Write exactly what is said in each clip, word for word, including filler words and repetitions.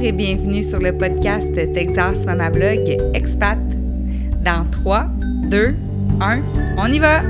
et bienvenue sur le podcast Texas Mama Blog Expat. Dans trois, deux, un, on y va!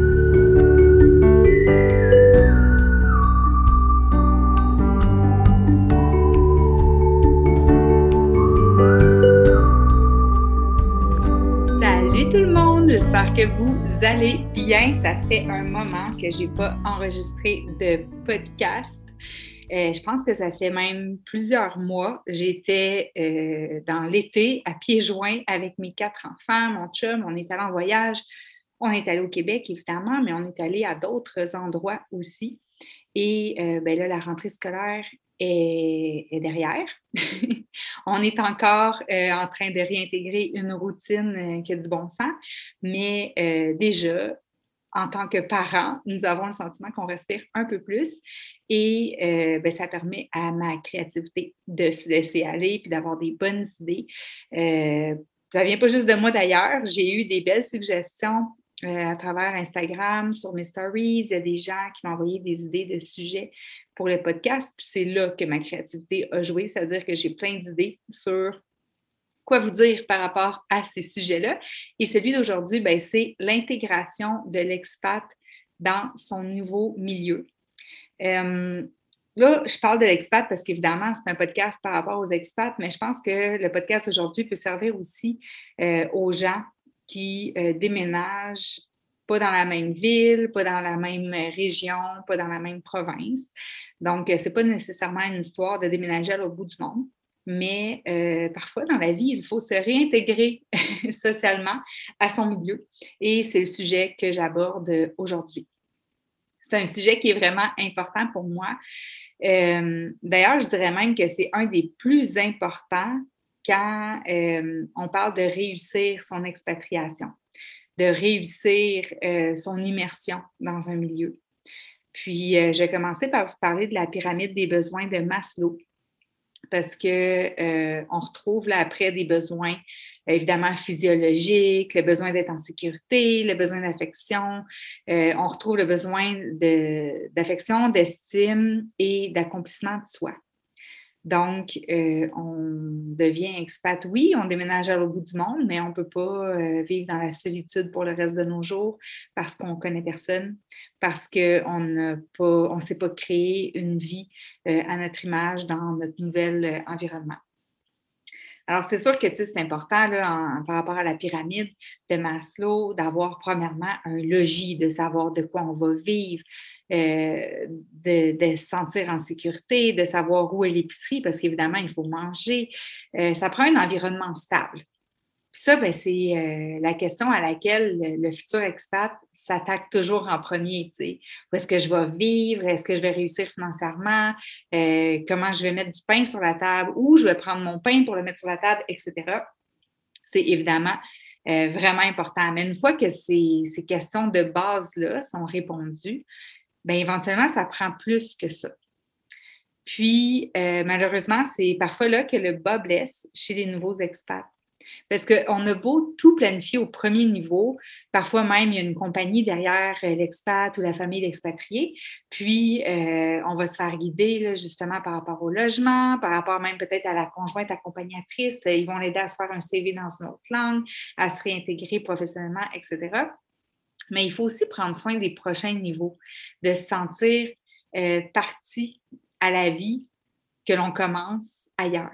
Salut tout le monde, j'espère que vous allez bien. Ça fait un moment que je n'ai pas enregistré de podcast. Euh, je pense que ça fait même plusieurs mois. J'étais euh, dans l'été à pieds joints avec mes quatre enfants, mon chum. On est allé en voyage. On est allé au Québec, évidemment, mais on est allé à d'autres endroits aussi. Et euh, ben là, la rentrée scolaire est, est derrière. On est encore euh, en train de réintégrer une routine euh, qui a du bon sens, mais euh, déjà, en tant que parents, nous avons le sentiment qu'on respire un peu plus et euh, ben, ça permet à ma créativité de se laisser aller puis d'avoir des bonnes idées. Euh, ça ne vient pas juste de moi d'ailleurs. J'ai eu des belles suggestions euh, à travers Instagram, sur mes stories. Il y a des gens qui m'ont envoyé des idées de sujets pour le podcast. Puis c'est là que ma créativité a joué, c'est-à-dire que j'ai plein d'idées sur quoi vous dire par rapport à ces sujets-là. Et celui d'aujourd'hui, ben, c'est l'intégration de l'expat dans son nouveau milieu. Euh, là, je parle de l'expat parce qu'évidemment, c'est un podcast par rapport aux expats, mais je pense que le podcast d'aujourd'hui peut servir aussi euh, aux gens qui euh, déménagent pas dans la même ville, pas dans la même région, pas dans la même province. Donc, ce n'est pas nécessairement une histoire de déménager à l'autre bout du monde. Mais euh, parfois, dans la vie, il faut se réintégrer socialement à son milieu. Et c'est le sujet que j'aborde aujourd'hui. C'est un sujet qui est vraiment important pour moi. Euh, d'ailleurs, je dirais même que c'est un des plus importants quand euh, on parle de réussir son expatriation, de réussir euh, son immersion dans un milieu. Puis, euh, je vais commencer par vous parler de la pyramide des besoins de Maslow. Parce qu'on euh, retrouve là après des besoins évidemment physiologiques, le besoin d'être en sécurité, le besoin d'affection. Euh, on retrouve le besoin de, d'affection, d'estime et d'accomplissement de soi. Donc, euh, on devient expat, oui, on déménage à l'autre bout du monde, mais on ne peut pas euh, vivre dans la solitude pour le reste de nos jours parce qu'on ne connaît personne, parce qu'on n'a pas, on ne sait pas créer une vie euh, à notre image dans notre nouvel euh, environnement. Alors, c'est sûr que c'est important là, en, par rapport à la pyramide de Maslow, d'avoir premièrement un logis, de savoir de quoi on va vivre, euh, de, de se sentir en sécurité, de savoir où est l'épicerie, parce qu'évidemment, il faut manger. Euh, ça prend un environnement stable. Puis ça, ben, c'est euh, la question à laquelle le, le futur expat s'attaque toujours en premier. T'sais. Où est-ce que je vais vivre? Est-ce que je vais réussir financièrement? Euh, comment je vais mettre du pain sur la table? Où je vais prendre mon pain pour le mettre sur la table, et cetera. C'est évidemment euh, vraiment important. Mais une fois que ces, ces questions de base-là sont répondues, bien, éventuellement, ça prend plus que ça. Puis, euh, malheureusement, c'est parfois là que le bas blesse chez les nouveaux expats. Parce qu'on a beau tout planifier au premier niveau, parfois même il y a une compagnie derrière l'expat ou la famille d'expatriés, puis euh, on va se faire guider là, justement par rapport au logement, par rapport même peut-être à la conjointe accompagnatrice, ils vont l'aider à se faire un C V dans une autre langue, à se réintégrer professionnellement, et cetera. Mais il faut aussi prendre soin des prochains niveaux, de se sentir euh, partie à la vie que l'on commence ailleurs.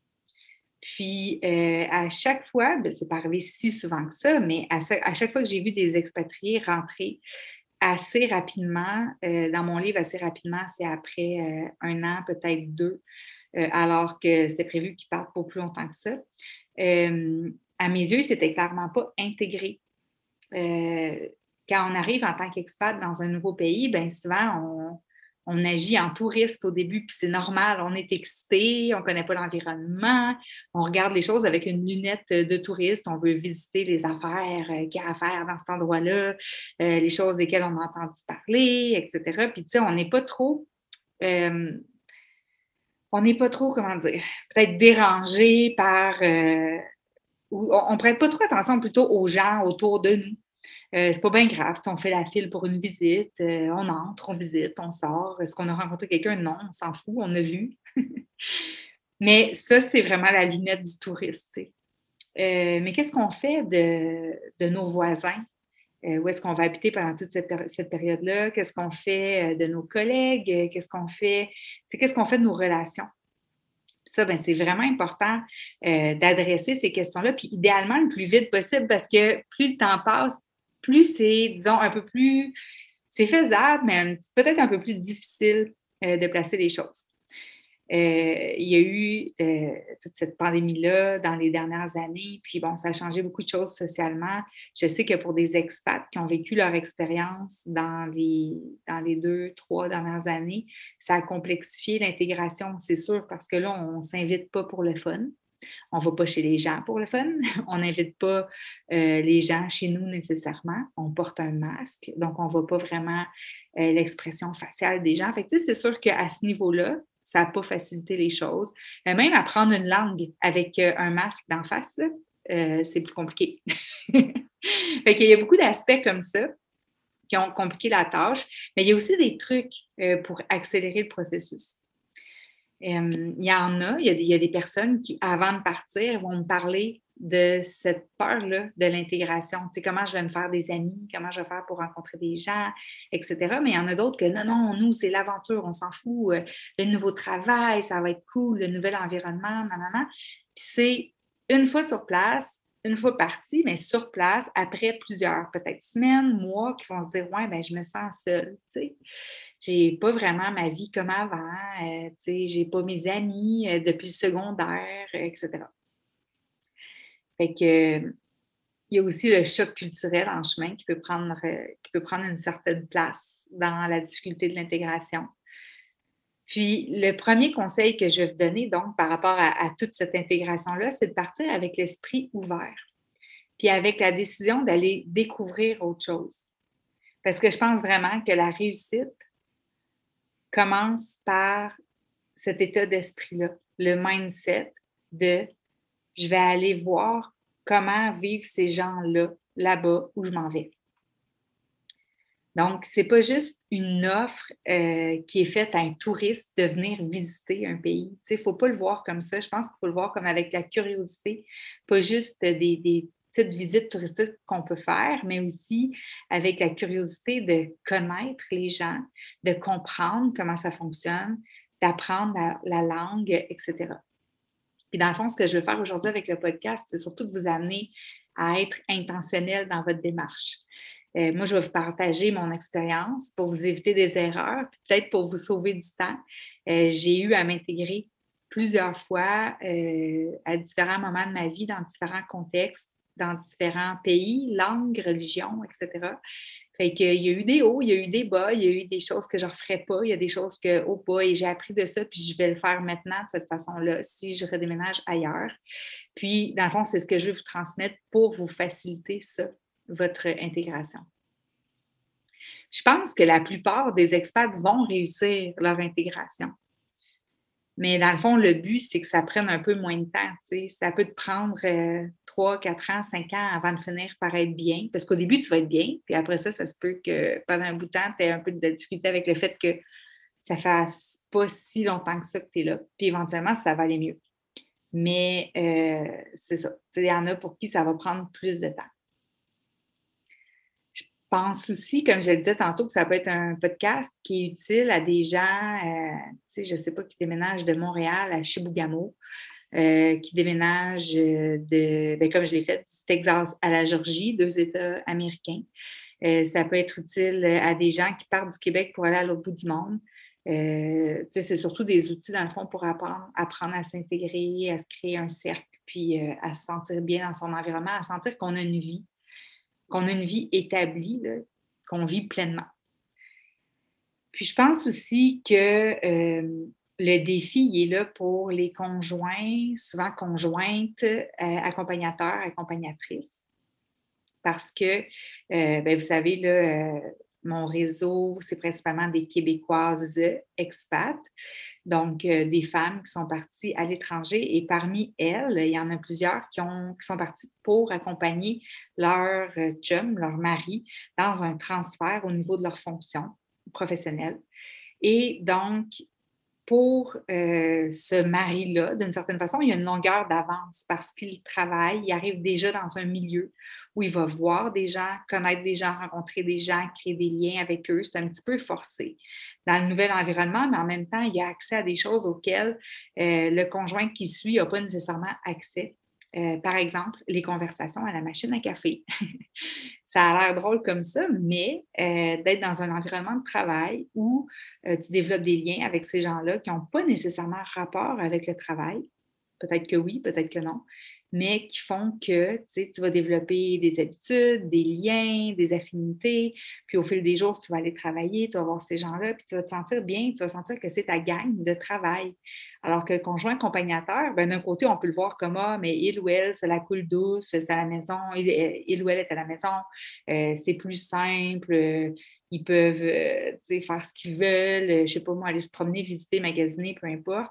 Puis, euh, à chaque fois, ben, c'est pas arrivé si souvent que ça, mais à, à chaque fois que j'ai vu des expatriés rentrer assez rapidement, euh, dans mon livre, assez rapidement, c'est après euh, un an, peut-être deux, euh, alors que c'était prévu qu'ils partent pour plus longtemps que ça. Euh, à mes yeux, c'était clairement pas intégré. Euh, quand on arrive en tant qu'expat dans un nouveau pays, bien souvent, on On agit en touriste au début, puis c'est normal, on est excité, on ne connaît pas l'environnement, on regarde les choses avec une lunette de touriste, on veut visiter les affaires euh, qu'il y a à faire dans cet endroit-là, euh, les choses desquelles on a entendu parler, et cetera. Puis, tu sais, on n'est pas trop, euh, on n'est pas trop, comment dire, peut-être dérangé par, euh, ou on ne prête pas trop attention plutôt aux gens autour de nous. Euh, c'est pas bien grave, on fait la file pour une visite, euh, on entre, on visite, on sort. Est-ce qu'on a rencontré quelqu'un? Non, on s'en fout, on a vu. Mais ça, c'est vraiment la lunette du touriste, tu sais. Euh, mais qu'est-ce qu'on fait de, de nos voisins? Euh, où est-ce qu'on va habiter pendant toute cette, péri- cette période-là? Qu'est-ce qu'on fait euh, de nos collègues? Euh, Qu'est-ce qu'on fait? C'est qu'est-ce qu'on fait de nos relations? Puis ça, ben, c'est vraiment important euh, d'adresser ces questions-là, puis idéalement le plus vite possible, parce que plus le temps passe, plus c'est, disons, un peu plus, c'est faisable, mais un- peut-être un peu plus difficile euh, de placer les choses. Euh, il y a eu euh, toute cette pandémie-là dans les dernières années, puis bon, ça a changé beaucoup de choses socialement. Je sais que pour des expats qui ont vécu leur expérience dans les, dans les deux, trois dernières années, ça a complexifié l'intégration, c'est sûr, parce que là, on ne s'invite pas pour le fun. On ne va pas chez les gens pour le fun. On n'invite pas euh, les gens chez nous nécessairement. On porte un masque, donc on ne voit pas vraiment euh, l'expression faciale des gens. Fait que, tu sais, c'est sûr qu'à ce niveau-là, ça n'a pas facilité les choses. Euh, même apprendre une langue avec euh, un masque d'en face, là, euh, c'est plus compliqué. Fait qu'il y a beaucoup d'aspects comme ça qui ont compliqué la tâche, mais il y a aussi des trucs euh, pour accélérer le processus. Euh, il y en a, il y a, des, il y a des personnes qui, avant de partir, vont me parler de cette peur-là de l'intégration. Tu sais, comment je vais me faire des amis, comment je vais faire pour rencontrer des gens, et cetera. Mais il y en a d'autres que non, non, nous, c'est l'aventure, on s'en fout. Euh, le nouveau travail, ça va être cool, le nouvel environnement, nanana. Puis c'est une fois sur place, une fois parti, mais sur place, après plusieurs, peut-être semaines, mois, qui vont se dire, ouais, ben je me sens seule, tu sais. J'ai pas vraiment ma vie comme avant, euh, tu sais, j'ai pas mes amis euh, depuis le secondaire, euh, et cetera. Fait que, euh, il y a aussi le choc culturel en chemin qui peut prendre, euh, qui peut prendre une certaine place dans la difficulté de l'intégration. Puis, le premier conseil que je vais vous donner, donc, par rapport à, à toute cette intégration-là, c'est de partir avec l'esprit ouvert, puis avec la décision d'aller découvrir autre chose. Parce que je pense vraiment que la réussite commence par cet état d'esprit-là, le mindset de je vais aller voir comment vivent ces gens-là là-bas où je m'en vais. Donc, c'est pas juste une offre euh, qui est faite à un touriste de venir visiter un pays. Il ne faut pas le voir comme ça. Je pense qu'il faut le voir comme avec la curiosité, pas juste des, des petites visites touristiques qu'on peut faire, mais aussi avec la curiosité de connaître les gens, de comprendre comment ça fonctionne, d'apprendre la, la langue, et cetera. Puis dans le fond, ce que je veux faire aujourd'hui avec le podcast, c'est surtout de vous amener à être intentionnel dans votre démarche. Euh, moi, je vais vous partager mon expérience pour vous éviter des erreurs, peut-être pour vous sauver du temps. Euh, j'ai eu à m'intégrer plusieurs fois euh, à différents moments de ma vie, dans différents contextes, dans différents pays, langues, religions, et cetera. Fait qu'il y a eu des hauts, il y a eu des bas, il y a eu des choses que je ne referais pas, il y a des choses que, oh pas, et j'ai appris de ça, puis je vais le faire maintenant de cette façon-là si je redéménage ailleurs. Puis, dans le fond, c'est ce que je veux vous transmettre pour vous faciliter ça, votre intégration. Je pense que la plupart des expats vont réussir leur intégration. Mais dans le fond, le but, c'est que ça prenne un peu moins de temps. Tu sais. Ça peut te prendre euh, trois, quatre ans, cinq ans avant de finir par être bien. Parce qu'au début, tu vas être bien. Puis après ça, ça se peut que pendant un bout de temps, tu aies un peu de difficulté avec le fait que ça fasse pas si longtemps que ça que tu es là. Puis éventuellement, ça va aller mieux. Mais euh, c'est ça. Il y en a pour qui ça va prendre plus de temps. Je pense aussi, comme je le disais tantôt, que ça peut être un podcast qui est utile à des gens, euh, tu sais, je ne sais pas, qui déménagent de Montréal à Chibougamau, euh, qui déménagent euh, de, ben, comme je l'ai fait, du Texas à la Georgie, deux États américains. Euh, ça peut être utile à des gens qui partent du Québec pour aller à l'autre bout du monde. Euh, tu sais, c'est surtout des outils, dans le fond, pour apprendre, apprendre à s'intégrer, à se créer un cercle, puis euh, à se sentir bien dans son environnement, à sentir qu'on a une vie qu'on a une vie établie, là, qu'on vit pleinement. Puis je pense aussi que euh, le défi, il est là pour les conjoints, souvent conjointes, euh, accompagnateurs, accompagnatrices. Parce que, euh, ben, vous savez, là, euh, mon réseau, c'est principalement des Québécoises expats, donc euh, des femmes qui sont parties à l'étranger. Et parmi elles, il y en a plusieurs qui, ont, qui sont parties pour accompagner leur euh, chum, leur mari, dans un transfert au niveau de leur fonction professionnelle. Et donc, pour euh, ce mari-là, d'une certaine façon, il y a une longueur d'avance parce qu'il travaille, il arrive déjà dans un milieu où il va voir des gens, connaître des gens, rencontrer des gens, créer des liens avec eux. C'est un petit peu forcé dans le nouvel environnement, mais en même temps, il a accès à des choses auxquelles euh, le conjoint qui suit n'a pas nécessairement accès. Euh, par exemple, les conversations à la machine à café. Ça a l'air drôle comme ça, mais euh, d'être dans un environnement de travail où euh, tu développes des liens avec ces gens-là qui n'ont pas nécessairement rapport avec le travail, peut-être que oui, peut-être que non, mais qui font que tu sais, tu vas développer des habitudes, des liens, des affinités, puis au fil des jours, tu vas aller travailler, tu vas voir ces gens-là, puis tu vas te sentir bien, tu vas sentir que c'est ta gang de travail. Alors que le conjoint accompagnateur, ben, d'un côté, on peut le voir comme ah, mais il ou elle, c'est la coule douce, c'est à la maison, il, il ou elle est à la maison, euh, c'est plus simple, euh, ils peuvent euh, tu sais, faire ce qu'ils veulent, euh, je ne sais pas moi, aller se promener, visiter, magasiner, peu importe.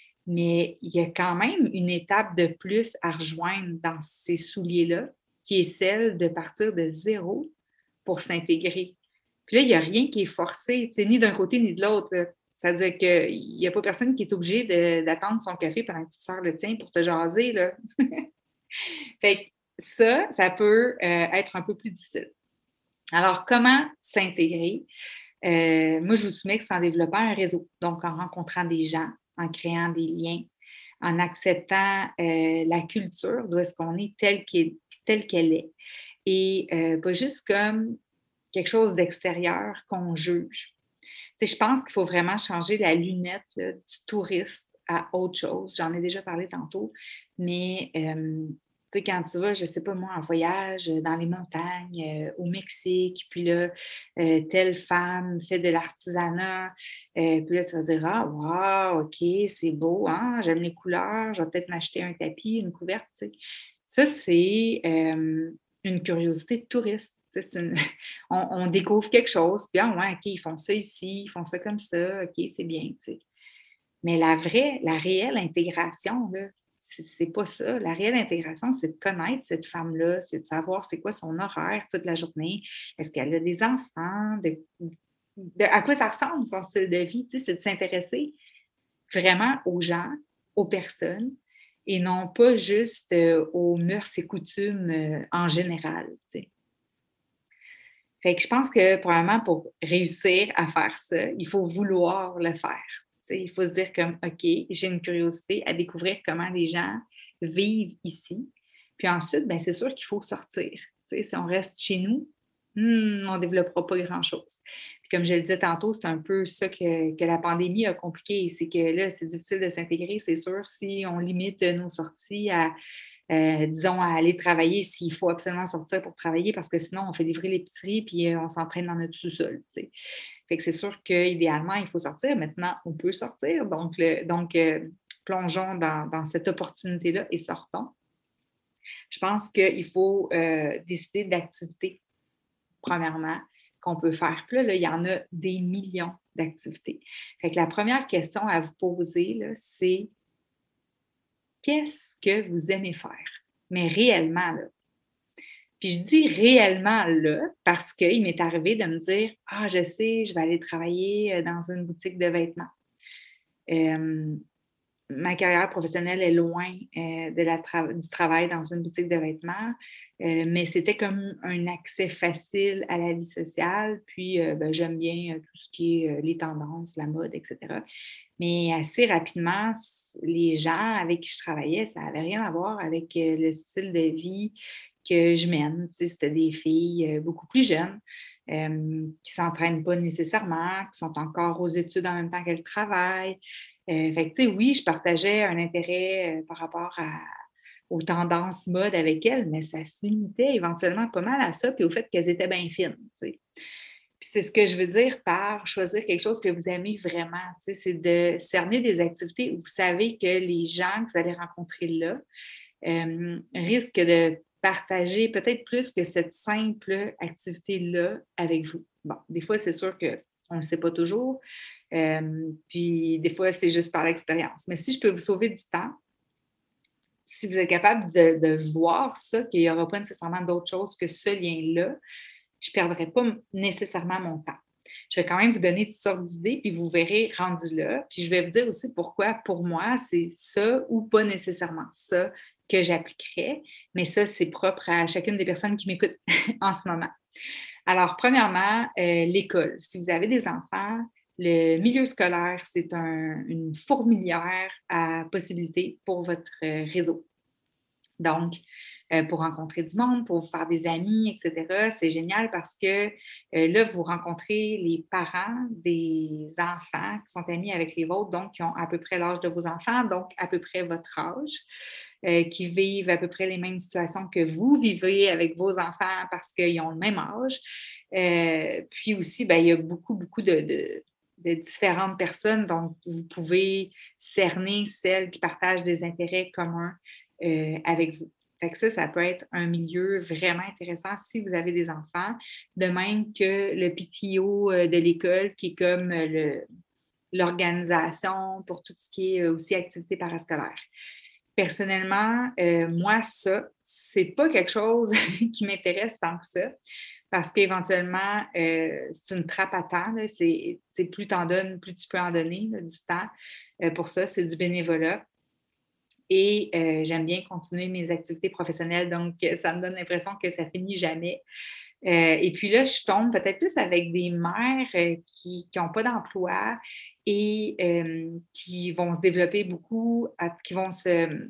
Mais il y a quand même une étape de plus à rejoindre dans ces souliers-là, qui est celle de partir de zéro pour s'intégrer. Puis là, il n'y a rien qui est forcé, tu sais, ni d'un côté ni de l'autre, là. C'est-à-dire qu'il n'y a pas personne qui est obligé de- d'attendre son café pendant que tu te sers le tien pour te jaser, là. Fait que ça, ça peut euh, être un peu plus difficile. Alors, comment s'intégrer? Euh, moi, je vous soumets que c'est en développant un réseau, donc en rencontrant des gens, en créant des liens, en acceptant euh, la culture d'où est-ce qu'on est telle qu'elle, telle qu'elle est, et euh, pas juste comme quelque chose d'extérieur qu'on juge. Tu sais, je pense qu'il faut vraiment changer la lunette là, du touriste à autre chose. J'en ai déjà parlé tantôt, mais euh, tu sais, quand tu vas, je ne sais pas moi, en voyage euh, dans les montagnes, euh, au Mexique, puis là, euh, telle femme fait de l'artisanat, euh, puis là, tu vas dire, ah, wow, OK, c'est beau, hein, j'aime les couleurs, je vais peut-être m'acheter un tapis, une couverte, tu sais. Ça, c'est euh, une curiosité de touriste. Tu sais, c'est une- on, on découvre quelque chose, puis ah ouais, OK, ils font ça ici, ils font ça comme ça, OK, c'est bien, tu sais. Mais la vraie, la réelle intégration, là, c'est c'est pas ça. La réelle intégration, c'est de connaître cette femme-là, c'est de savoir c'est quoi son horaire toute la journée. Est-ce qu'elle a des enfants? De, de- à quoi ça ressemble son style de vie? Tu sais, c'est de s'intéresser vraiment aux gens, aux personnes, et non pas juste euh, aux mœurs et coutumes euh, en général, tu sais. Fait que je pense que, probablement, pour réussir à faire ça, il faut vouloir le faire. Tu sais, il faut se dire comme, OK, j'ai une curiosité à découvrir comment les gens vivent ici. Puis ensuite, ben, c'est sûr qu'il faut sortir. Tu sais, si on reste chez nous, hmm, on ne développera pas grand-chose. Puis comme je le disais tantôt, c'est un peu ça que, que la pandémie a compliqué. C'est que là, c'est difficile de s'intégrer, c'est sûr, si on limite nos sorties à euh, disons, à aller travailler s'il faut absolument sortir pour travailler parce que sinon, on fait livrer l'épicerie puis euh, on s'entraîne dans notre sous-sol. Tu sais. Fait que c'est sûr qu'idéalement, il faut sortir. Maintenant, on peut sortir. Donc, le- donc euh, plongeons dans, dans cette opportunité-là et sortons. Je pense qu'il faut euh, décider d'activités, premièrement, qu'on peut faire. Puis là, là, il y en a des millions d'activités. Fait que la première question à vous poser, là, c'est qu'est-ce que vous aimez faire? Mais réellement, là. Puis je dis réellement là parce qu'il m'est arrivé de me dire: «Ah, je sais, je vais aller travailler, heu, dans une boutique de vêtements». Hem, Ma carrière professionnelle est loin, heu, de la tra du travail dans une boutique de vêtements, heu, mais c'était comme un accès facile à la vie sociale. Puis, heu, ben, j'aime bien, heu, tout ce qui est, heu, les tendances, la mode et cetera. Mais assez rapidement, s les gens avec qui je travaillais, ça avait rien à voir avec, heu, le style de vie que je mène. Tu sais, c'était des filles, heu, beaucoup plus jeunes, hem, qui ne s'entraînent pas nécessairement, qui sont encore aux études en même temps qu'elles travaillent. Heu, fait que, tu sais, oui, je partageais un intérêt, heu, par rapport à aux tendances mode avec elles, mais ça se limitait éventuellement pas mal à ça, puis au fait qu'elles étaient bien fines, tu sais. Puis c'est ce que je veux dire par choisir quelque chose que vous aimez vraiment, tu sais, c'est de cerner des activités où vous savez que les gens que vous allez rencontrer là, hem, risquent de partager peut-être plus que cette simple activité-là avec vous. Bon, des fois, c'est sûr qu'on ne le sait pas toujours, hem, puis des fois, c'est juste par l'expérience. Mais si je peux vous sauver du temps, si vous êtes capable de de voir ça, qu'il n'y aura pas nécessairement d'autre chose que ce lien-là, je ne perdrai pas nécessairement mon temps. Je vais quand même vous donner toutes sortes d'idées, puis vous verrez rendu là. Puis je vais vous dire aussi pourquoi, pour moi, c'est ça ou pas nécessairement ça que j'appliquerais. Mais ça, c'est propre à chacune des personnes qui m'écoutent en ce moment. Alors, premièrement, euh, l'école. Si vous avez des enfants, le milieu scolaire, c'est un- une fourmilière à possibilités pour votre euh, réseau. Donc, euh, pour rencontrer du monde, pour vous faire des amis, et cetera, c'est génial parce que euh, là, vous rencontrez les parents des enfants qui sont amis avec les vôtres, donc qui ont à peu près l'âge de vos enfants, donc à peu près votre âge, euh, qui vivent à peu près les mêmes situations que vous vivez avec vos enfants parce qu'ils ont le même âge. Euh, puis aussi, ben, il y a beaucoup, beaucoup de, de de différentes personnes, donc vous pouvez cerner celles qui partagent des intérêts communs euh, avec vous. Fait que ça, ça peut être un milieu vraiment intéressant si vous avez des enfants, de même que le P T O euh, de l'école, qui est comme euh, le, l'organisation pour tout ce qui est euh, aussi activité parascolaire. Personnellement, euh, moi, ça, c'est pas quelque chose qui m'intéresse tant que ça, parce qu'éventuellement, euh, c'est une trappe à temps. Là. C'est, c'est plus t'en donnes, plus tu peux en donner là, du temps. Euh, pour ça, c'est du bénévolat. Et euh, j'aime bien continuer mes activités professionnelles, donc euh, ça me donne l'impression que ça finit jamais. Euh, et puis là, je tombe peut-être plus avec des mères euh, qui n'ont pas d'emploi et euh, qui vont se développer beaucoup, à, qui vont se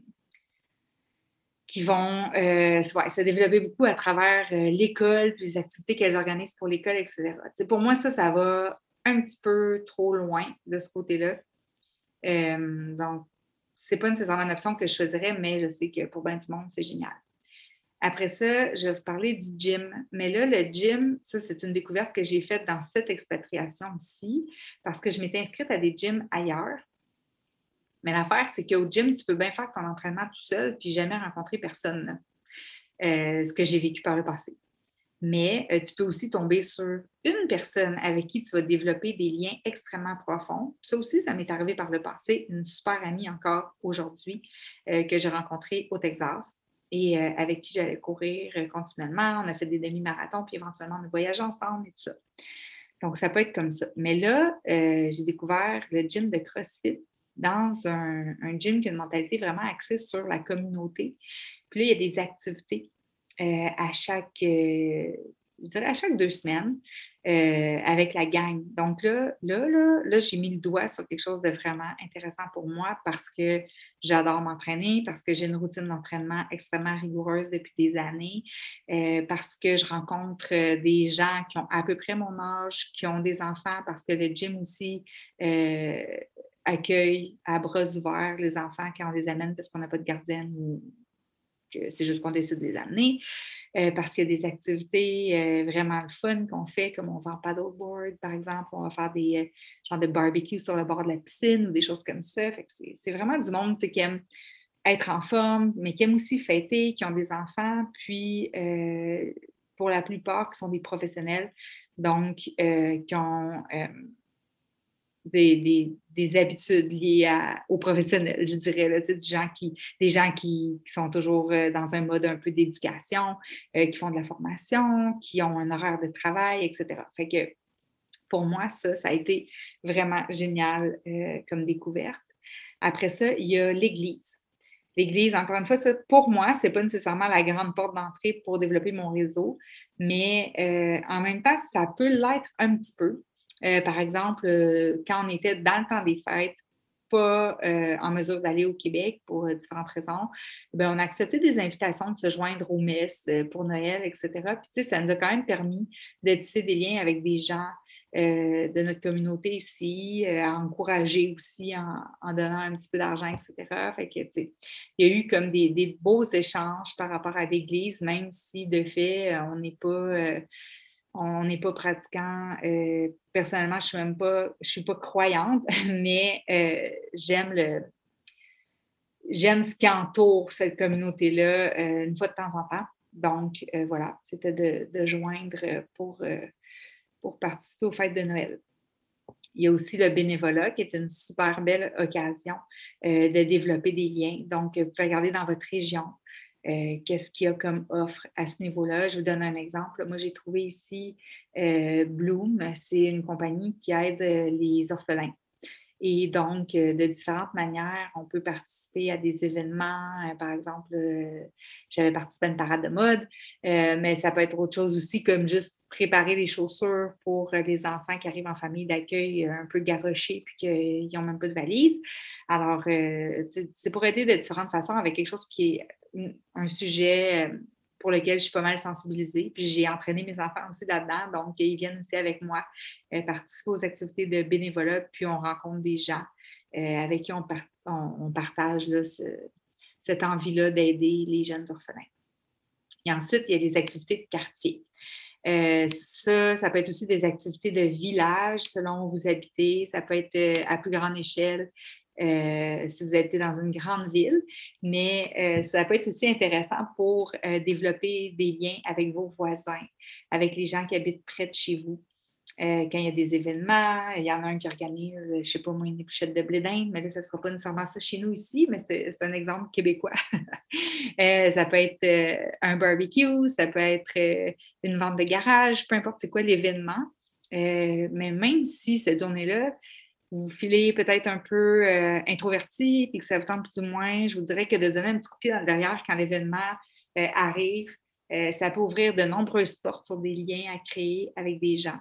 qui vont euh, ouais, se développer beaucoup à travers euh, l'école, puis les activités qu'elles organisent pour l'école, et cetera. T'sais, pour moi, ça, ça va un petit peu trop loin de ce côté-là. Euh, donc, c'est pas nécessairement une option que je choisirais, mais je sais que pour bien du monde, c'est génial. Après ça, je vais vous parler du gym. Mais là, le gym, ça, c'est une découverte que j'ai faite dans cette expatriation-ci parce que je m'étais inscrite à des gyms ailleurs. Mais l'affaire, c'est qu'au gym, tu peux bien faire ton entraînement tout seul puis jamais rencontrer personne. Euh, ce que j'ai vécu par le passé. Mais euh, tu peux aussi tomber sur une personne avec qui tu vas développer des liens extrêmement profonds. Ça aussi, ça m'est arrivé par le passé. Une super amie encore aujourd'hui euh, que j'ai rencontrée au Texas et euh, avec qui j'allais courir euh, continuellement. On a fait des demi-marathons, puis éventuellement, on a voyagé ensemble et tout ça. Donc, ça peut être comme ça. Mais là, euh, j'ai découvert le gym de CrossFit dans un, un gym qui a une mentalité vraiment axée sur la communauté. Puis là, il y a des activités euh, à chaque, euh, je dirais à chaque deux semaines euh, avec la gang. Donc là, là, là, là, j'ai mis le doigt sur quelque chose de vraiment intéressant pour moi parce que j'adore m'entraîner, parce que j'ai une routine d'entraînement extrêmement rigoureuse depuis des années, euh, parce que je rencontre euh, des gens qui ont à peu près mon âge, qui ont des enfants, parce que le gym aussi euh, accueille à bras ouverts les enfants quand on les amène parce qu'on n'a pas de gardienne ou que c'est juste qu'on décide de les amener. Euh, parce qu'il y a des activités euh, vraiment le fun qu'on fait, comme on va en paddleboard, par exemple, on va faire des euh, genres de barbecue sur le bord de la piscine ou des choses comme ça. Fait que c'est, c'est vraiment du monde qui aime être en forme, mais qui aiment aussi fêter, qui ont des enfants, puis euh, pour la plupart, qui sont des professionnels, donc euh, qui ont euh, des, des, des habitudes liées à, aux professionnels, je dirais, là, des gens, qui, des gens qui, qui sont toujours euh, dans un mode un peu d'éducation, euh, qui font de la formation, qui ont un horaire de travail, et cetera. Fait que pour moi, ça, ça a été vraiment génial euh, comme découverte. Après ça, il y a l'Église. L'Église, encore une fois, ça, pour moi, ce n'est pas nécessairement la grande porte d'entrée pour développer mon réseau, mais euh, en même temps, ça peut l'être un petit peu. Euh, par exemple, euh, quand on était dans le temps des fêtes, pas euh, en mesure d'aller au Québec pour euh, différentes raisons, bien, on a accepté des invitations de se joindre aux messes euh, pour Noël, et cetera. Puis, tu sais, ça nous a quand même permis de tisser des liens avec des gens euh, de notre communauté ici, euh, à encourager aussi en, en donnant un petit peu d'argent, et cetera. Fait que, tu sais, il y a eu comme des, des beaux échanges par rapport à l'Église, même si de fait, on n'est pas, euh, on n'est pas pratiquant. Euh, personnellement, je suis même pas, je suis pas croyante, mais euh, j'aime le, j'aime ce qui entoure cette communauté-là euh, une fois de temps en temps. Donc, euh, voilà, c'était de, de joindre pour, euh, pour participer aux fêtes de Noël. Il y a aussi le bénévolat qui est une super belle occasion euh, de développer des liens. Donc, vous pouvez regarder dans votre région euh, qu'est-ce qu'il y a comme offre à ce niveau-là. Je vous donne un exemple. Moi, j'ai trouvé ici euh, Bloom, c'est une compagnie qui aide euh, les orphelins. Et donc, euh, de différentes manières, on peut participer à des événements. Euh, par exemple, euh, j'avais participé à une parade de mode, euh, mais ça peut être autre chose aussi, comme juste préparer les chaussures pour euh, les enfants qui arrivent en famille d'accueil euh, un peu garochés puis qu'ils n'ont même pas de valise. Alors, euh, tu- c'est pour aider de différentes façons avec quelque chose qui est une- un sujet euh, pour lequel je suis pas mal sensibilisée. Puis j'ai entraîné mes enfants aussi là-dedans, donc ils viennent aussi avec moi euh, participer aux activités de bénévolat, puis on rencontre des gens euh, avec qui on, par- on- on partage là, ce- cette envie-là d'aider les jeunes orphelins. Et ensuite, il y a les activités de quartier. Euh, ça, ça peut être aussi des activités de village selon où vous habitez. Ça peut être euh, à plus grande échelle euh, si vous habitez dans une grande ville. Mais euh, ça peut être aussi intéressant pour euh, développer des liens avec vos voisins, avec les gens qui habitent près de chez vous. Euh, quand il y a des événements, il y en a un qui organise, je ne sais pas moi, une épluchette de blé d'Inde, mais là, ce ne sera pas nécessairement ça chez nous ici, mais c'est, c'est un exemple québécois. Euh, ça peut être euh, un barbecue, ça peut être euh, une vente de garage, peu importe c'est quoi l'événement. Euh, mais même si cette journée-là, vous filez peut-être un peu euh, introverti et que ça vous tente plus ou moins, je vous dirais que de se donner un petit coup de pied dans le derrière quand l'événement euh, arrive, euh, ça peut ouvrir de nombreuses portes sur des liens à créer avec des gens.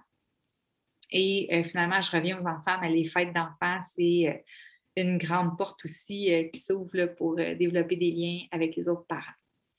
Et euh, finalement, je reviens aux enfants, mais les fêtes d'enfants, c'est euh, une grande porte aussi euh, qui s'ouvre là, pour euh, développer des liens avec les autres parents.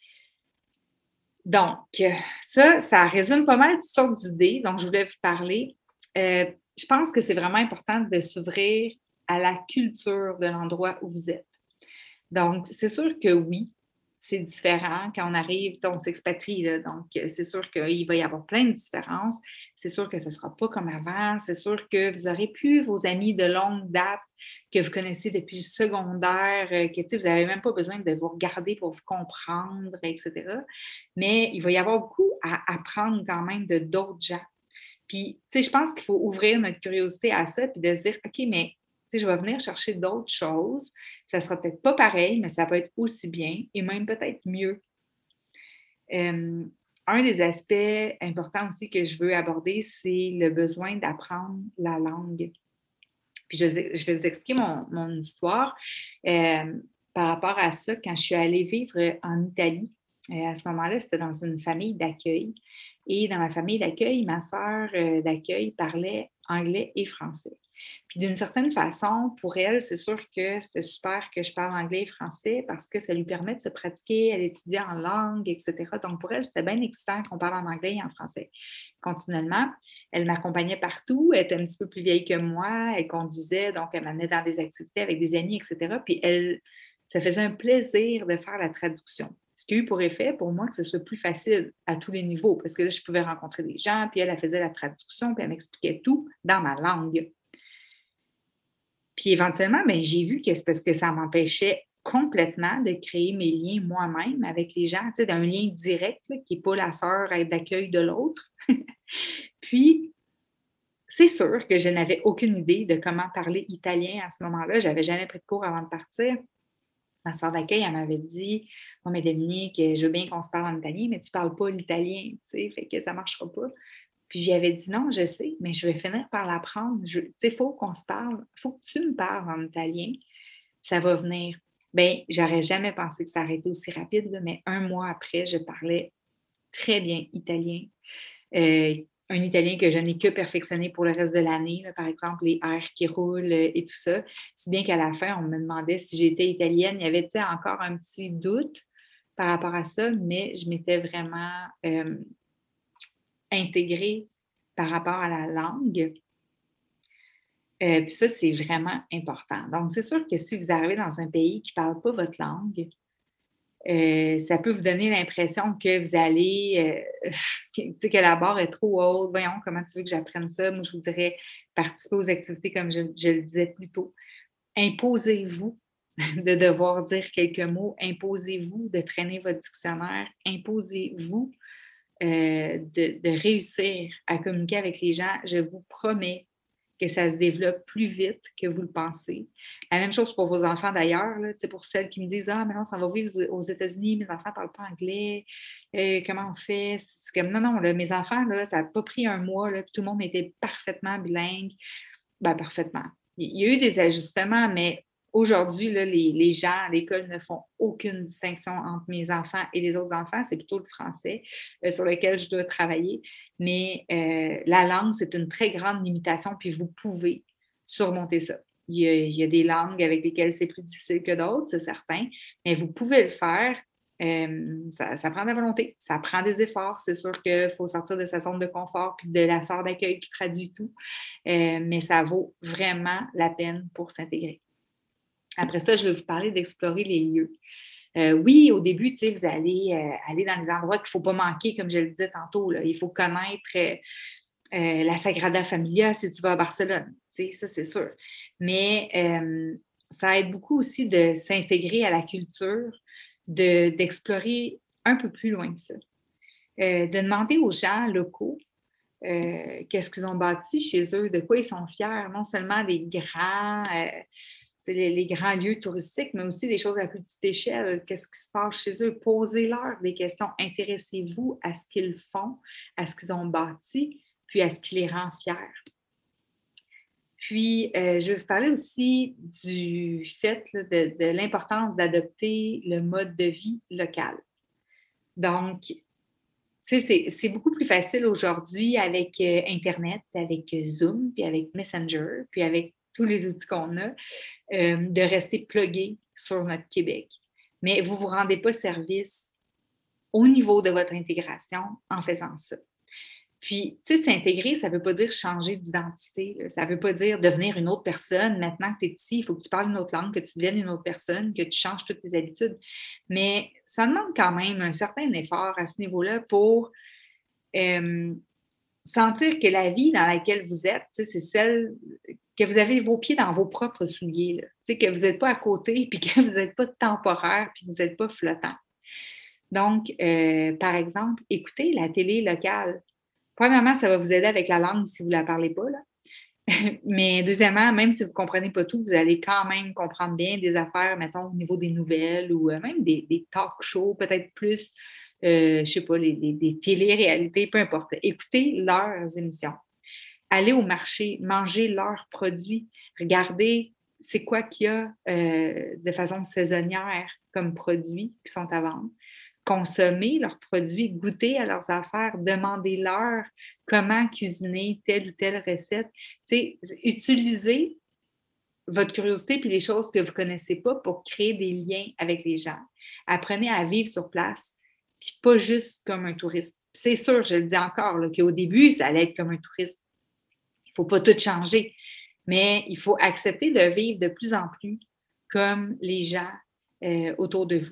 Donc, euh, ça, ça résume pas mal toutes sortes d'idées dont je voulais vous parler. Euh, je pense que c'est vraiment important de s'ouvrir à la culture de l'endroit où vous êtes. Donc, c'est sûr que oui, c'est différent quand on arrive, on s'expatrie, là, donc euh, c'est sûr qu'il va y avoir plein de différences. C'est sûr que ce ne sera pas comme avant. C'est sûr que vous n'aurez plus vos amis de longue date que vous connaissez depuis le secondaire, euh, que tu sais, vous n'avez même pas besoin de vous regarder pour vous comprendre, et cetera. Mais il va y avoir beaucoup à apprendre quand même de d'autres gens. Puis, tu sais, je pense qu'il faut ouvrir notre curiosité à ça, puis de se dire, OK, mais tu sais, je vais venir chercher d'autres choses. Ça sera peut-être pas pareil, mais ça peut être aussi bien et même peut-être mieux. Euh, un des aspects importants aussi que je veux aborder, c'est le besoin d'apprendre la langue. Puis je, je vais vous expliquer mon, mon histoire euh, par rapport à ça. Quand je suis allée vivre en Italie, euh, à ce moment-là, c'était dans une famille d'accueil. Et dans ma famille d'accueil, ma sœur euh, d'accueil parlait anglais et français. Puis d'une certaine façon, pour elle, c'est sûr que c'était super que je parle anglais et français parce que ça lui permet de se pratiquer, elle étudier en langue, et cetera. Donc pour elle, c'était bien excitant qu'on parle en anglais et en français continuellement. Elle m'accompagnait partout, elle était un petit peu plus vieille que moi, elle conduisait, donc elle m'amenait dans des activités avec des amis, et cetera. Puis elle, ça faisait un plaisir de faire la traduction. Ce qui a eu pour effet, pour moi, que ce soit plus facile à tous les niveaux, parce que là, je pouvais rencontrer des gens, puis elle, elle faisait la traduction, puis elle m'expliquait tout dans ma langue. Puis éventuellement, ben, j'ai vu que c'est parce que ça m'empêchait complètement de créer mes liens moi-même avec les gens, tu sais, d'un lien direct là, qui n'est pas la sœur d'accueil de l'autre. Puis, c'est sûr que je n'avais aucune idée de comment parler italien à ce moment-là. Je n'avais jamais pris de cours avant de partir. Ma sœur d'accueil, elle m'avait dit: «Oh, mais Dominique, je veux bien qu'on se parle en italien, mais tu ne parles pas l'italien, tu sais, fait que ça ne marchera pas.» Puis j'y avais dit: «Non, je sais, mais je vais finir par l'apprendre. Tu sais, il faut qu'on se parle. Il faut que tu me parles en italien. Ça va venir.» Bien, j'aurais jamais pensé que ça aurait été aussi rapide, là, mais un mois après, je parlais très bien italien. Euh, un italien que je n'ai que perfectionné pour le reste de l'année, là, par exemple, les R qui roulent euh, et tout ça. Si bien qu'à la fin, on me demandait si j'étais italienne. Il y avait encore un petit doute par rapport à ça, mais je m'étais vraiment euh, intégrée par rapport à la langue. Euh, puis ça, c'est vraiment important. Donc, c'est sûr que si vous arrivez dans un pays qui ne parle pas votre langue, Euh, ça peut vous donner l'impression que vous allez, euh, que, que la barre est trop haute. Voyons, comment tu veux que j'apprenne ça? Moi, je vous dirais, participez aux activités comme je, je le disais plus tôt. Imposez-vous de devoir dire quelques mots. Imposez-vous de traîner votre dictionnaire. Imposez-vous euh, de, de réussir à communiquer avec les gens. Je vous promets que ça se développe plus vite que vous le pensez. La même chose pour vos enfants d'ailleurs, là, pour celles qui me disent «Ah, mais non, ça va vivre aux États-Unis, mes enfants ne parlent pas anglais, euh, comment on fait?» C'est comme non, non, là, mes enfants, là, ça n'a pas pris un mois, là, puis tout le monde était parfaitement bilingue. Ben, parfaitement. Il y a eu des ajustements, mais aujourd'hui, là, les, les gens à l'école ne font aucune distinction entre mes enfants et les autres enfants. C'est plutôt le français euh, sur lequel je dois travailler. Mais euh, la langue, c'est une très grande limitation, puis vous pouvez surmonter ça. Il y a, il y a des langues avec lesquelles c'est plus difficile que d'autres, c'est certain, mais vous pouvez le faire. Euh, ça, ça prend de la volonté, ça prend des efforts. C'est sûr qu'il faut sortir de sa zone de confort puis de la sœur d'accueil qui traduit tout. Euh, mais ça vaut vraiment la peine pour s'intégrer. Après ça, je vais vous parler d'explorer les lieux. Euh, oui, au début, tu sais, vous allez euh, aller dans les endroits qu'il ne faut pas manquer, comme je le disais tantôt. Là. Il faut connaître euh, euh, la Sagrada Familia si tu vas à Barcelone. Tu sais, ça, c'est sûr. Mais euh, ça aide beaucoup aussi de s'intégrer à la culture, de, d'explorer un peu plus loin que ça. Euh, de demander aux gens locaux euh, qu'est-ce qu'ils ont bâti chez eux, de quoi ils sont fiers, non seulement des grands, euh, les, les grands lieux touristiques, mais aussi des choses à plus petite échelle. Qu'est-ce qui se passe chez eux? Posez-leur des questions. Intéressez-vous à ce qu'ils font, à ce qu'ils ont bâti, puis à ce qui les rend fiers. Puis, euh, je vais vous parler aussi du fait là, de, de l'importance d'adopter le mode de vie local. Donc, tu sais, c'est, c'est beaucoup plus facile aujourd'hui avec euh, Internet, avec euh, Zoom, puis avec Messenger, puis avec tous les outils qu'on a, euh, de rester plugué sur notre Québec. Mais vous ne vous rendez pas service au niveau de votre intégration en faisant ça. Puis, tu sais, s'intégrer, ça ne veut pas dire changer d'identité. Là. Ça ne veut pas dire devenir une autre personne. Maintenant que tu es ici, il faut que tu parles une autre langue, que tu deviennes une autre personne, que tu changes toutes tes habitudes. Mais ça demande quand même un certain effort à ce niveau-là pour euh, sentir que la vie dans laquelle vous êtes, c'est celle que vous avez vos pieds dans vos propres souliers. Là. Que vous n'êtes pas à côté, puis que vous n'êtes pas temporaire, puis que vous n'êtes pas flottant. Donc, euh, par exemple, écoutez la télé locale. Premièrement, ça va vous aider avec la langue si vous ne la parlez pas. Là. Mais deuxièmement, même si vous ne comprenez pas tout, vous allez quand même comprendre bien des affaires, mettons, au niveau des nouvelles ou euh, même des, des talk shows, peut-être plus, euh, je ne sais pas, les, les, des télé-réalités, peu importe. Écoutez leurs émissions. Allez au marché, mangez leurs produits, regardez c'est quoi qu'il y a euh, de façon saisonnière comme produits qui sont à vendre. Consommer leurs produits, goûter à leurs affaires, demandez-leur comment cuisiner telle ou telle recette. T'sais, utilisez votre curiosité puis les choses que vous ne connaissez pas pour créer des liens avec les gens. Apprenez à vivre sur place, puis pas juste comme un touriste. C'est sûr, je le dis encore, là, qu'au début, ça allait être comme un touriste. Il ne faut pas tout changer, mais il faut accepter de vivre de plus en plus comme les gens euh, autour de vous.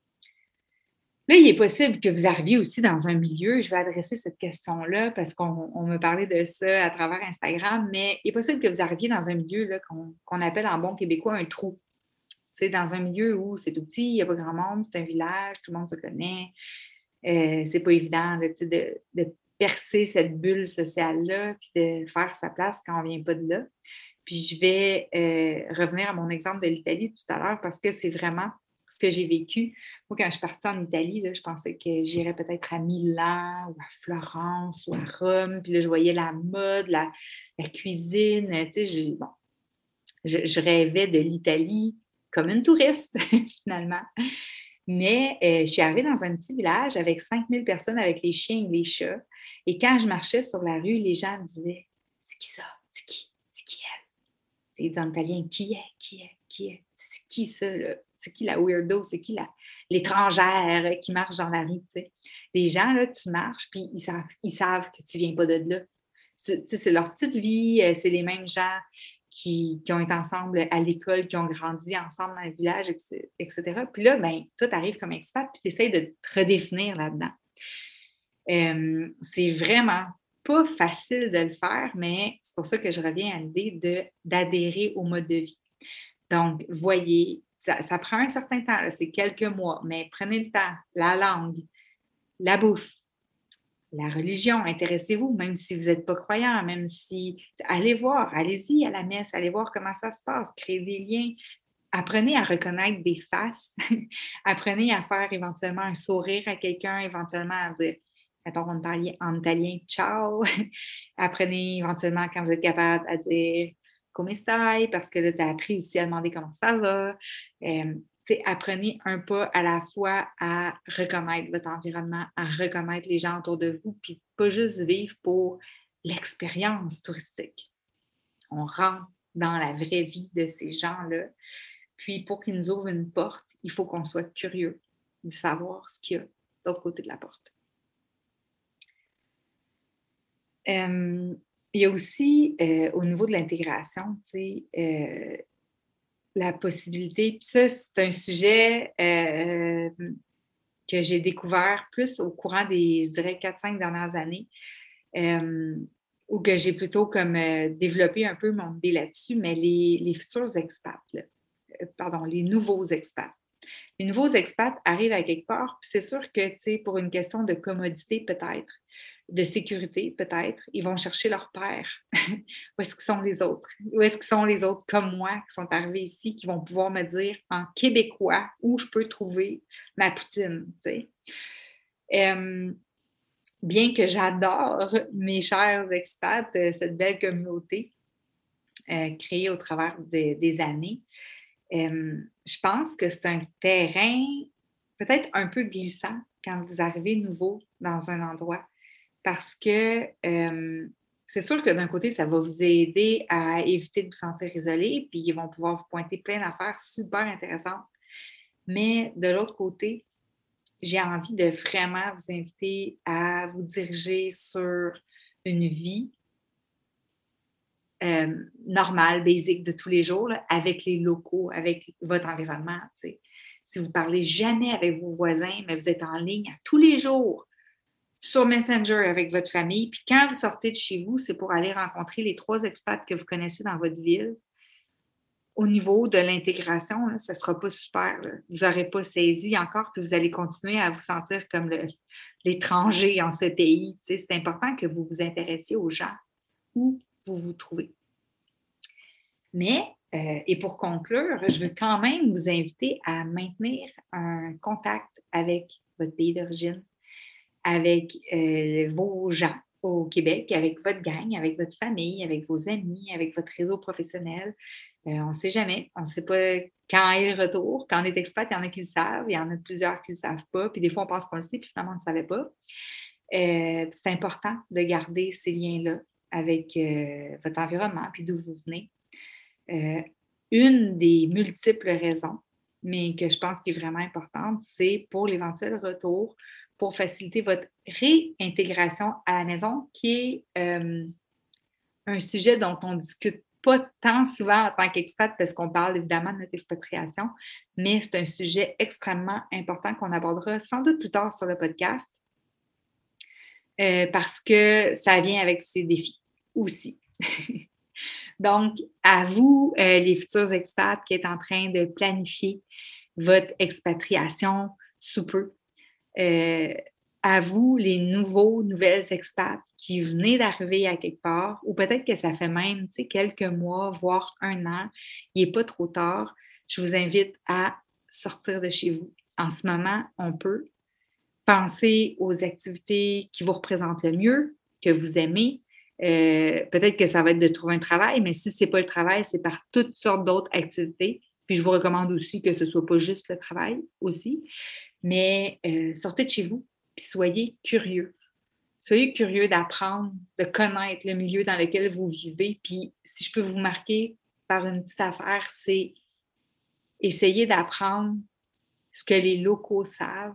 Là, il est possible que vous arriviez aussi dans un milieu, je vais adresser cette question-là parce qu'on on me parlait de ça à travers Instagram, mais il est possible que vous arriviez dans un milieu là, qu'on, qu'on appelle en bon québécois un trou. C'est dans un milieu où c'est tout petit, il n'y a pas grand monde, c'est un village, tout le monde se connaît. Euh, c'est pas évident là, de, de percer cette bulle sociale-là puis de faire sa place quand on ne vient pas de là. Puis je vais euh, revenir à mon exemple de l'Italie tout à l'heure parce que c'est vraiment ce que j'ai vécu. Moi, quand je suis partie en Italie, là, je pensais que j'irais peut-être à Milan ou à Florence ou à Rome. Puis là, je voyais la mode, la, la cuisine. Tu sais, j'ai, bon, je, je rêvais de l'Italie comme une touriste, finalement. Mais euh, je suis arrivée dans un petit village avec cinq mille personnes avec les chiens et les chats. Et quand je marchais sur la rue, les gens me disaient « C'est qui ça? C'est qui? C'est qui elle? » C'est en italien « Qui est? Qui est? Qui est? C'est qui ça? Là? C'est qui la weirdo? C'est qui la, l'étrangère qui marche dans la rue? » T'sais. Les gens, là, tu marches, puis ils savent, ils savent que tu ne viens pas de là. C'est, c'est leur petite vie, c'est les mêmes gens qui, qui ont été ensemble à l'école, qui ont grandi ensemble dans le village, et cetera. Puis là, ben, toi, tu arrives comme expat, puis tu essaies de te redéfinir là-dedans. Euh, c'est vraiment pas facile de le faire, mais c'est pour ça que je reviens à l'idée de, d'adhérer au mode de vie. Donc, voyez, ça, ça prend un certain temps, là, c'est quelques mois, mais prenez le temps, la langue, la bouffe, La religion, intéressez-vous, même si vous n'êtes pas croyant, même si... Allez voir, allez-y à la messe, allez voir comment ça se passe, créez des liens. Apprenez à reconnaître des faces. Apprenez à faire éventuellement un sourire à quelqu'un, éventuellement à dire, mettons en italien, en italien ciao. Apprenez éventuellement, quand vous êtes capable, à dire come stai, parce que là, tu as appris aussi à demander comment ça va. Euh, apprenez un pas à la fois à reconnaître votre environnement, à reconnaître les gens autour de vous, puis pas juste vivre pour l'expérience touristique. On rentre dans la vraie vie de ces gens-là. Puis, pour qu'ils nous ouvrent une porte, il faut qu'on soit curieux de savoir ce qu'il y a de l'autre côté de la porte. Euh, il y a aussi, euh, au niveau de l'intégration, tu sais, euh, la possibilité, puis ça, c'est un sujet euh, que j'ai découvert plus au courant des, je dirais, quatre cinq dernières années, euh, ou que j'ai plutôt comme euh, développé un peu mon idée là-dessus, mais les, les futurs expats, là, pardon, les nouveaux expats. Les nouveaux expats arrivent à quelque part, puis c'est sûr que, tu sais, pour une question de commodité peut-être, de sécurité peut-être, ils vont chercher leur père. Où est-ce qu'ils sont les autres? Où est-ce qu'ils sont les autres comme moi qui sont arrivés ici, qui vont pouvoir me dire en québécois où je peux trouver ma poutine, tu sais. Euh, bien que j'adore mes chers expats, cette belle communauté euh, créée au travers de, des années, Euh, je pense que c'est un terrain peut-être un peu glissant quand vous arrivez nouveau dans un endroit parce que euh, c'est sûr que d'un côté, ça va vous aider à éviter de vous sentir isolé, puis ils vont pouvoir vous pointer plein d'affaires super intéressantes. Mais de l'autre côté, j'ai envie de vraiment vous inviter à vous diriger sur une vie Euh, normal, basique de tous les jours, là, avec les locaux, avec votre environnement. T'sais. Si vous ne parlez jamais avec vos voisins, mais vous êtes en ligne à tous les jours sur Messenger avec votre famille, puis quand vous sortez de chez vous, c'est pour aller rencontrer les trois expats que vous connaissez dans votre ville. Au niveau de l'intégration, là, ça ne sera pas super. Là. Vous n'aurez pas saisi encore, puis vous allez continuer à vous sentir comme le, l'étranger en ce pays. T'sais. C'est important que vous vous intéressiez aux gens où vous vous trouvez. Mais, euh, et pour conclure, je veux quand même vous inviter à maintenir un contact avec votre pays d'origine, avec euh, vos gens au Québec, avec votre gang, avec votre famille, avec vos amis, avec votre réseau professionnel. Euh, on ne sait jamais. On ne sait pas quand est le retour. Quand on est expat, il y en a qui le savent, il y en a plusieurs qui ne le savent pas. Puis des fois, on pense qu'on le sait, puis finalement, on ne le savait pas. Euh, c'est important de garder ces liens-là avec euh, votre environnement, puis d'où vous venez. Euh, une des multiples raisons, mais que je pense qui est vraiment importante, c'est pour l'éventuel retour, pour faciliter votre réintégration à la maison, qui est euh, un sujet dont on ne discute pas tant souvent en tant qu'expat, parce qu'on parle évidemment de notre expatriation, mais c'est un sujet extrêmement important qu'on abordera sans doute plus tard sur le podcast, euh, parce que ça vient avec ses défis aussi. Donc, à vous, euh, les futurs expats qui êtes en train de planifier votre expatriation sous peu, euh, à vous, les nouveaux, nouvelles expats qui venez d'arriver à quelque part, ou peut-être que ça fait même tu sais, quelques mois, voire un an, il n'est pas trop tard, je vous invite à sortir de chez vous. En ce moment, on peut penser aux activités qui vous représentent le mieux, que vous aimez. Euh, peut-être que ça va être de trouver un travail, mais si ce n'est pas le travail, c'est par toutes sortes d'autres activités. Puis je vous recommande aussi que ce ne soit pas juste le travail aussi. Mais euh, sortez de chez vous, puis soyez curieux. Soyez curieux d'apprendre, de connaître le milieu dans lequel vous vivez. Puis si je peux vous marquer par une petite affaire, c'est essayer d'apprendre ce que les locaux savent.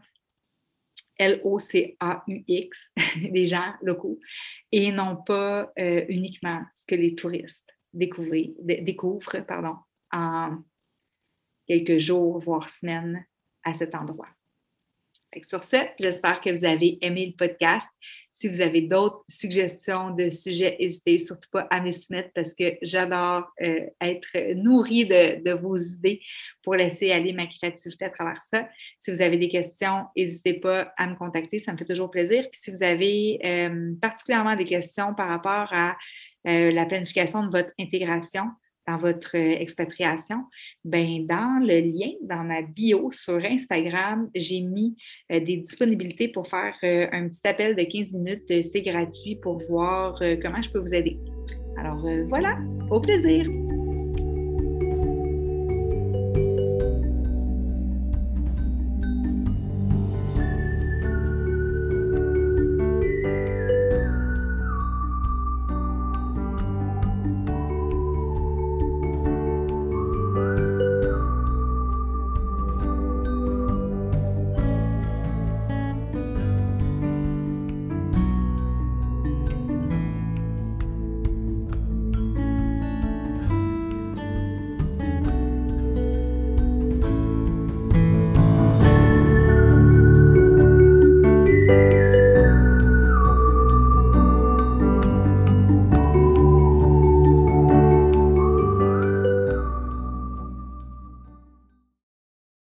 L O C A U X, les gens locaux, et non pas euh, uniquement ce que les touristes découvrent, d- découvrent pardon, en quelques jours, voire semaines à cet endroit. Fait que sur ce, j'espère que vous avez aimé le podcast. Si vous avez d'autres suggestions de sujets, n'hésitez surtout pas à me soumettre parce que j'adore euh, être nourrie de, de vos idées pour laisser aller ma créativité à travers ça. Si vous avez des questions, n'hésitez pas à me contacter, ça me fait toujours plaisir. Puis si vous avez euh, particulièrement des questions par rapport à euh, la planification de votre intégration, dans votre euh, expatriation, ben dans le lien, dans ma bio sur Instagram, j'ai mis euh, des disponibilités pour faire euh, un petit appel de quinze minutes. Euh, c'est gratuit pour voir euh, comment je peux vous aider. Alors euh, voilà, au plaisir!